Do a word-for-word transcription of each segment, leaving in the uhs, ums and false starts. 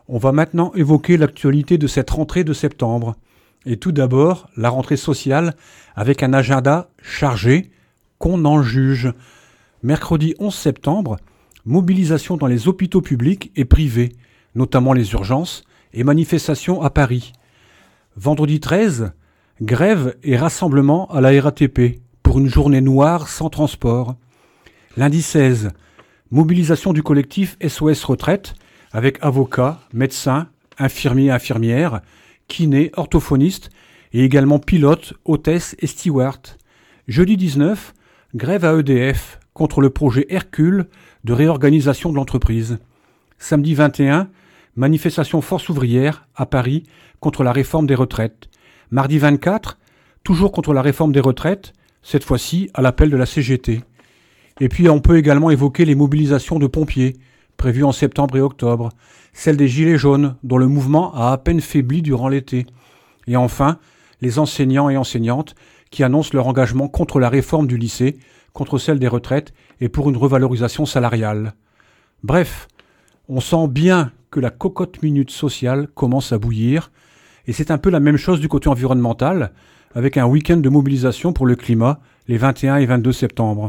On va maintenant évoquer l'actualité de cette rentrée de septembre. Et tout d'abord, la rentrée sociale avec un agenda chargé, qu'on en juge. Mercredi onze septembre, mobilisation dans les hôpitaux publics et privés, notamment les urgences, et manifestation à Paris. Vendredi treize, grève et rassemblement à la R A T P pour une journée noire sans transport. Lundi seize, mobilisation du collectif S O S Retraite avec avocats, médecins, infirmiers, infirmières, kinés, orthophonistes et également pilotes, hôtesses et stewards. Jeudi dix-neuf, grève à E D F contre le projet Hercule de réorganisation de l'entreprise. Samedi vingt et un, manifestation force ouvrière à Paris contre la réforme des retraites. Mardi vingt-quatre, toujours contre la réforme des retraites, cette fois-ci à l'appel de la C G T. Et puis on peut également évoquer les mobilisations de pompiers, prévues en septembre et octobre, celles des Gilets jaunes, dont le mouvement a à peine faibli durant l'été. Et enfin, les enseignants et enseignantes qui annoncent leur engagement contre la réforme du lycée, contre celle des retraites et pour une revalorisation salariale. Bref, on sent bien que la cocotte minute sociale commence à bouillir, et c'est un peu la même chose du côté environnemental, avec un week-end de mobilisation pour le climat les vingt et un et vingt-deux septembre.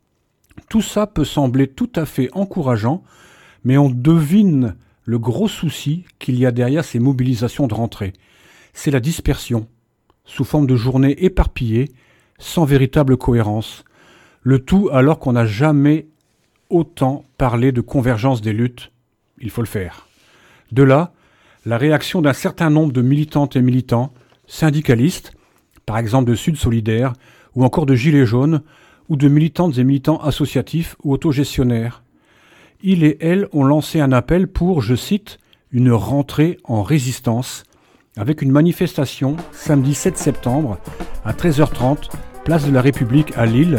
Tout ça peut sembler tout à fait encourageant, mais on devine le gros souci qu'il y a derrière ces mobilisations de rentrée. C'est la dispersion, sous forme de journées éparpillées, sans véritable cohérence. Le tout alors qu'on n'a jamais autant parlé de convergence des luttes. Il faut le faire. De là, la réaction d'un certain nombre de militantes et militants, syndicalistes, par exemple de Sud Solidaire, ou encore de Gilets jaunes, ou de militantes et militants associatifs ou autogestionnaires. Ils et elles ont lancé un appel pour, je cite, une rentrée en résistance, avec une manifestation samedi sept septembre à treize heures trente, place de la République à Lille.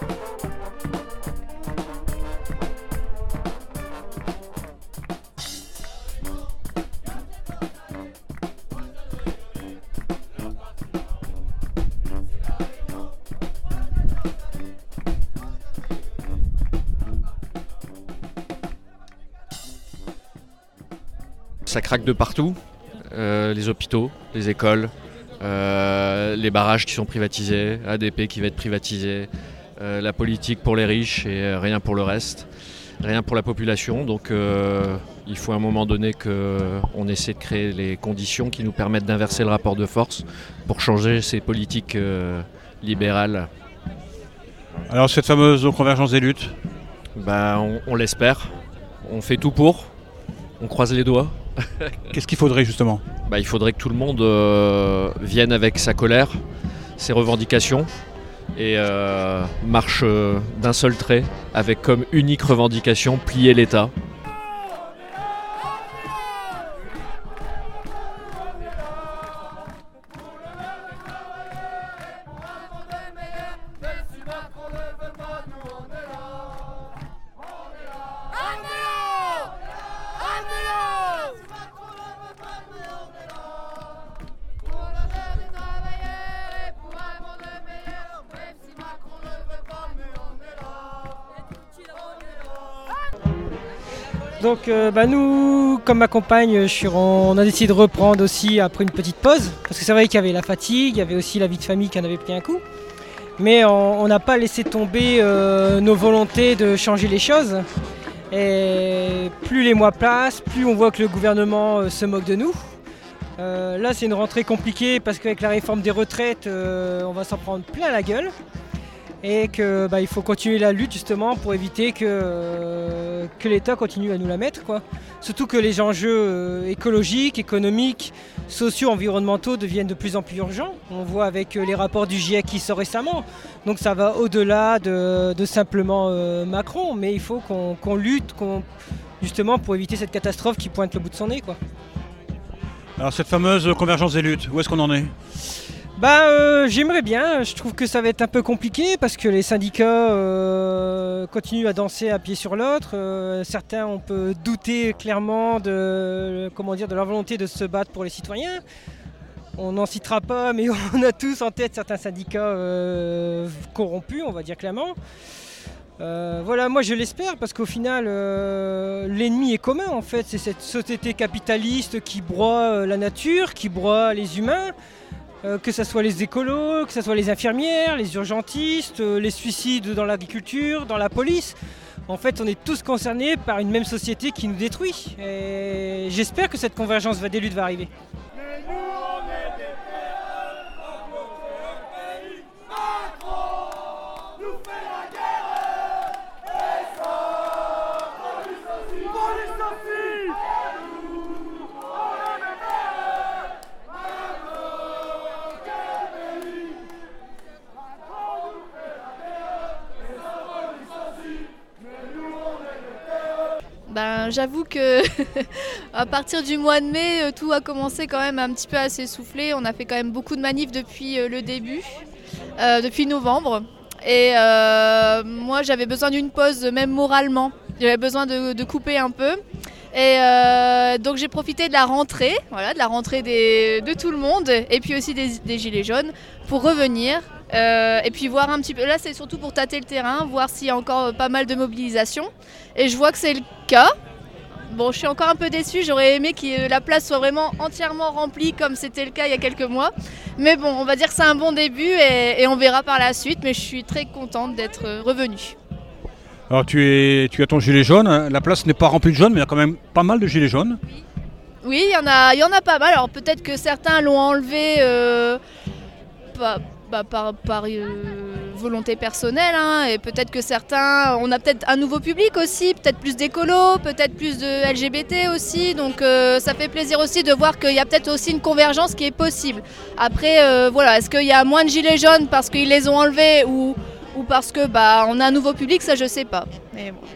Ça craque de partout, euh, les hôpitaux, les écoles, euh, les barrages qui sont privatisés, A D P qui va être privatisé, euh, la politique pour les riches et euh, rien pour le reste, rien pour la population. Donc euh, il faut à un moment donné qu'on essaie de créer les conditions qui nous permettent d'inverser le rapport de force pour changer ces politiques euh, libérales. Alors cette fameuse convergence des luttes, ben, on, on l'espère, on fait tout pour, on croise les doigts. Qu'est-ce qu'il faudrait justement ? Bah, il faudrait que tout le monde euh, vienne avec sa colère, ses revendications et euh, marche euh, d'un seul trait avec comme unique revendication plier l'État. Donc euh, bah nous, comme ma compagne, je suis, on a décidé de reprendre aussi après une petite pause. Parce que c'est vrai qu'il y avait la fatigue, il y avait aussi la vie de famille qui en avait pris un coup. Mais on n'a pas laissé tomber euh, nos volontés de changer les choses. Et plus les mois passent, plus on voit que le gouvernement euh, se moque de nous. Euh, là c'est une rentrée compliquée parce qu'avec la réforme des retraites, euh, on va s'en prendre plein la gueule. Et qu'il bah, faut continuer la lutte justement pour éviter que, euh, que l'État continue à nous la mettre, quoi. Surtout que les enjeux euh, écologiques, économiques, sociaux, environnementaux deviennent de plus en plus urgents. On voit avec euh, les rapports du GIEC qui sort récemment. Donc ça va au-delà de, de simplement euh, Macron, mais il faut qu'on, qu'on lutte qu'on, justement pour éviter cette catastrophe qui pointe le bout de son nez, quoi. Alors cette fameuse convergence des luttes, où est-ce qu'on en est ? Bah euh, j'aimerais bien, je trouve que ça va être un peu compliqué parce que les syndicats euh, continuent à danser un pied sur l'autre. Euh, certains on peut douter clairement de, comment dire, de leur volonté de se battre pour les citoyens. On n'en citera pas, mais on a tous en tête certains syndicats euh, corrompus, on va dire clairement. Euh, voilà, moi je l'espère parce qu'au final, euh, l'ennemi est commun en fait. C'est cette société capitaliste qui broie euh, la nature, qui broie les humains, euh, que ce soit les écolos, que ce soit les infirmières, les urgentistes, euh, les suicides dans l'agriculture, dans la police. En fait, on est tous concernés par une même société qui nous détruit. Et j'espère que cette convergence va des luttes va arriver. Ben, j'avoue que à partir du mois de mai, tout a commencé quand même un petit peu à s'essouffler. On a fait quand même beaucoup de manifs depuis le début, euh, depuis novembre. Et euh, moi, j'avais besoin d'une pause, même moralement. J'avais besoin de, de couper un peu. Et euh, donc j'ai profité de la rentrée, voilà, de la rentrée des, de tout le monde, et puis aussi des, des Gilets jaunes, pour revenir. Euh, et puis voir un petit peu, là c'est surtout pour tâter le terrain, voir s'il y a encore pas mal de mobilisation. Et je vois que c'est le cas. Bon, je suis encore un peu déçue, j'aurais aimé que la place soit vraiment entièrement remplie comme c'était le cas il y a quelques mois. Mais bon, on va dire que c'est un bon début et, et on verra par la suite, mais je suis très contente d'être revenue. Alors tu, es, tu as ton gilet jaune, la place n'est pas remplie de jaunes, mais il y a quand même pas mal de gilets jaunes. Oui, oui, il y en a, il y en a pas mal. Alors peut-être que certains l'ont enlevé euh, pas, bah, par, par euh, volonté personnelle, hein, et peut-être que certains, on a peut-être un nouveau public aussi, peut-être plus d'écolos, peut-être plus de L G B T aussi, donc euh, ça fait plaisir aussi de voir qu'il y a peut-être aussi une convergence qui est possible. Après, euh, voilà, est-ce qu'il y a moins de gilets jaunes parce qu'ils les ont enlevés ou, ou parce que bah, on a un nouveau public, ça je sais pas. Mais bon.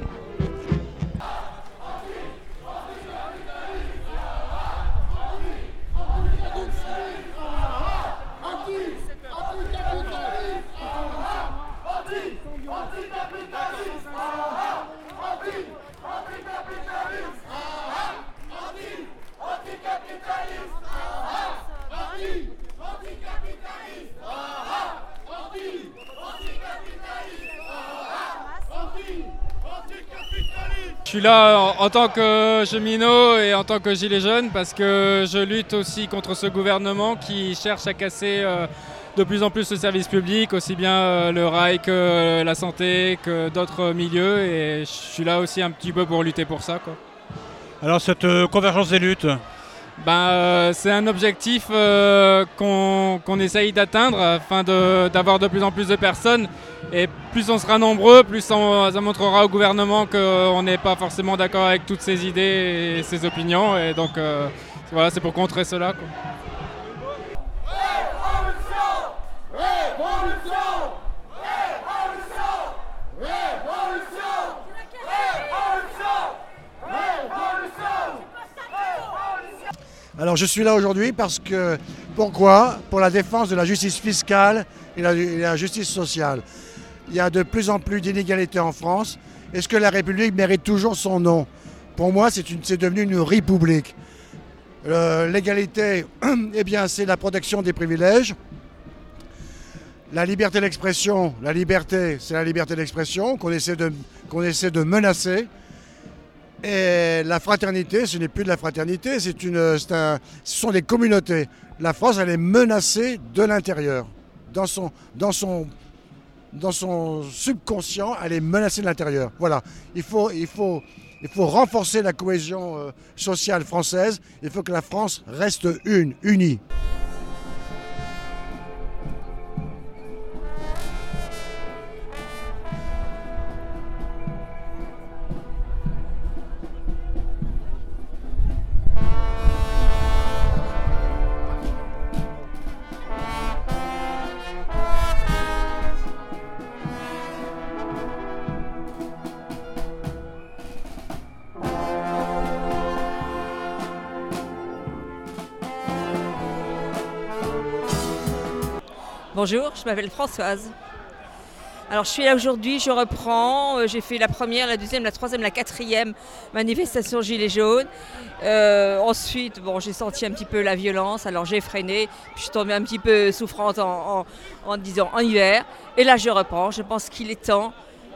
Je suis là en, en tant que cheminot et en tant que gilet jaune parce que je lutte aussi contre ce gouvernement qui cherche à casser euh, de plus en plus le service public, aussi bien euh, le rail que euh, la santé, que d'autres milieux, et je suis là aussi un petit peu pour lutter pour ça, quoi. Alors cette euh, convergence des luttes, ben, euh, c'est un objectif euh, qu'on qu'on essaye d'atteindre afin de, d'avoir de plus en plus de personnes. Et plus on sera nombreux, plus on, ça montrera au gouvernement qu'on n'est pas forcément d'accord avec toutes ses idées et ses opinions. Et donc euh, voilà, c'est pour contrer cela, quoi. Alors je suis là aujourd'hui parce que, pourquoi ? Pour la défense de la justice fiscale et la, et la justice sociale. Il y a de plus en plus d'inégalités en France. Est-ce que la République mérite toujours son nom ? Pour moi, c'est, une, c'est devenu une république. Euh, l'égalité, eh bien, c'est la protection des privilèges. La liberté d'expression, la liberté, c'est la liberté d'expression qu'on essaie de, qu'on essaie de menacer. Et la fraternité, ce n'est plus de la fraternité, c'est une, c'est un, ce sont des communautés. La France, elle est menacée de l'intérieur. Dans son, dans son, dans son subconscient, elle est menacée de l'intérieur. Voilà, il faut, il faut, il faut renforcer la cohésion euh, sociale française. Il faut que la France reste une, unie. Bonjour, je m'appelle Françoise. Alors je suis là aujourd'hui, je reprends, j'ai fait la première, la deuxième, la troisième, la quatrième manifestation Gilets jaunes. Euh, ensuite, bon, j'ai senti un petit peu la violence, alors j'ai freiné, puis je suis tombée un petit peu souffrante en, en, en disant en hiver. Et là je reprends, je pense qu'il est temps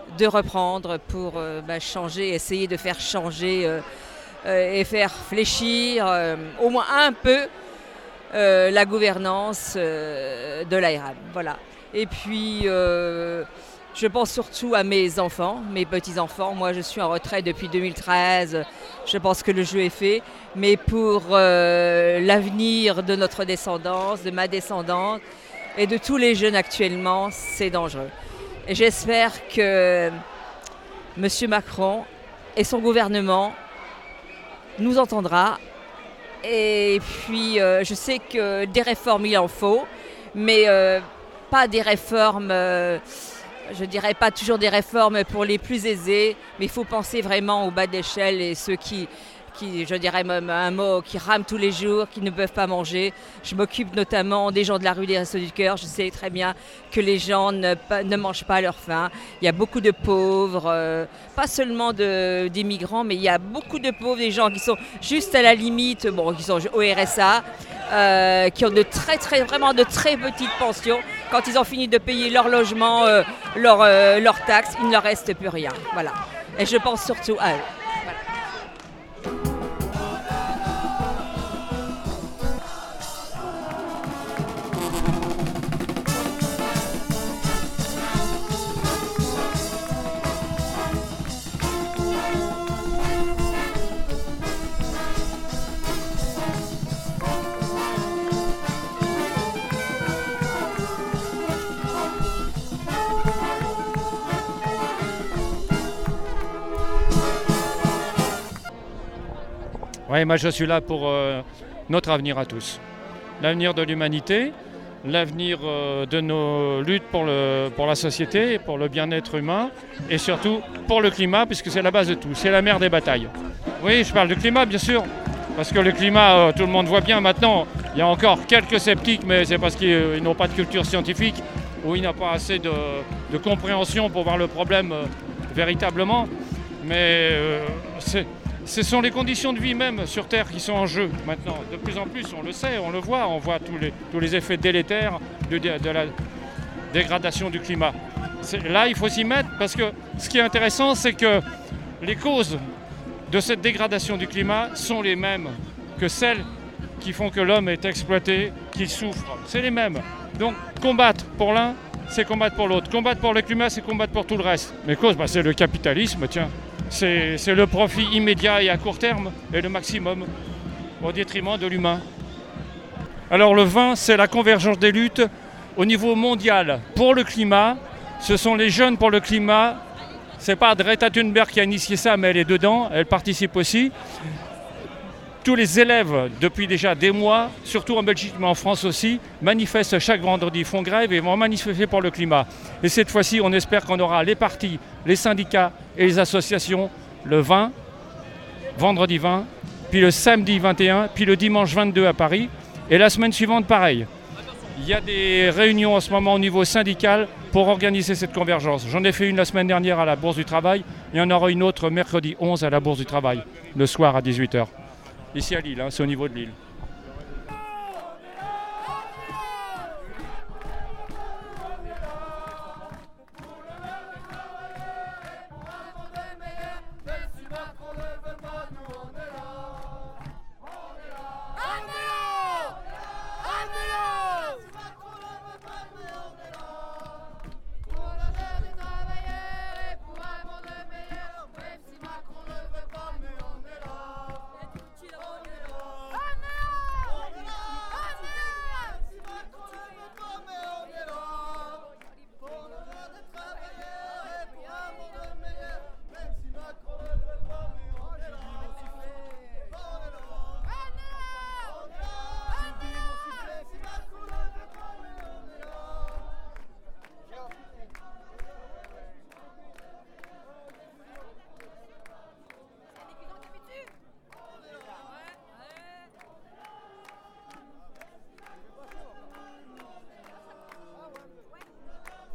de reprendre pour euh, bah, changer, essayer de faire changer euh, euh, et faire fléchir euh, au moins un peu euh, la gouvernance euh, de l'A R M. Voilà. Et puis, euh, je pense surtout à mes enfants, mes petits-enfants. Moi, je suis en retraite depuis deux mille treize. Je pense que le jeu est fait. Mais pour euh, l'avenir de notre descendance, de ma descendante et de tous les jeunes actuellement, c'est dangereux. Et j'espère que M. Macron et son gouvernement nous entendra. Et puis, euh, je sais que des réformes, il en faut, mais euh, pas des réformes, euh, je dirais pas toujours des réformes pour les plus aisés, mais il faut penser vraiment au bas de l'échelle et ceux qui, qui, je dirais même un mot, qui rament tous les jours, qui ne peuvent pas manger. Je m'occupe notamment des gens de la rue des Restos du Cœur. Je sais très bien que les gens ne, ne mangent pas à leur faim. Il y a beaucoup de pauvres, euh, pas seulement de, des migrants, mais il y a beaucoup de pauvres, des gens qui sont juste à la limite, bon, qui sont au R S A, euh, qui ont de très, très, vraiment de très petites pensions. Quand ils ont fini de payer leur logement, euh, leur, euh, leurs taxes, il ne leur reste plus rien. Voilà. Et je pense surtout à eux. Voilà. Oui, moi je suis là pour euh, notre avenir à tous. L'avenir de l'humanité, l'avenir euh, de nos luttes pour, le, pour la société, pour le bien-être humain et surtout pour le climat, puisque c'est la base de tout, c'est la mère des batailles. Oui, je parle du climat bien sûr, parce que le climat, euh, tout le monde voit bien maintenant, il y a encore quelques sceptiques, mais c'est parce qu'ils euh, n'ont pas de culture scientifique ou ils n'ont pas assez de, de compréhension pour voir le problème euh, véritablement. Mais euh, c'est... Ce sont les conditions de vie même sur Terre qui sont en jeu maintenant. De plus en plus, on le sait, on le voit, on voit tous les, tous les effets délétères de, de la dégradation du climat. Là, il faut s'y mettre parce que ce qui est intéressant, c'est que les causes de cette dégradation du climat sont les mêmes que celles qui font que l'homme est exploité, qu'il souffre. C'est les mêmes. Donc, combattre pour l'un, c'est combattre pour l'autre. Combattre pour le climat, c'est combattre pour tout le reste. Les causes, bah, c'est le capitalisme, tiens. C'est, c'est le profit immédiat et à court terme et le maximum au détriment de l'humain. Alors le vingt, c'est la convergence des luttes au niveau mondial pour le climat. Ce sont les jeunes pour le climat. C'est pas Greta Thunberg qui a initié ça, mais elle est dedans, elle participe aussi. Tous les élèves, depuis déjà des mois, surtout en Belgique mais en France aussi, manifestent chaque vendredi, font grève et vont manifester pour le climat. Et cette fois-ci, on espère qu'on aura les partis, les syndicats et les associations le vingt, vendredi vingt, puis le samedi vingt et un, puis le dimanche vingt-deux à Paris. Et la semaine suivante, pareil. Il y a des réunions en ce moment au niveau syndical pour organiser cette convergence. J'en ai fait une la semaine dernière à la Bourse du Travail. Il y en aura une autre mercredi onze à la Bourse du Travail, le soir à dix-huit heures. Ici à Lille, hein, c'est au niveau de Lille.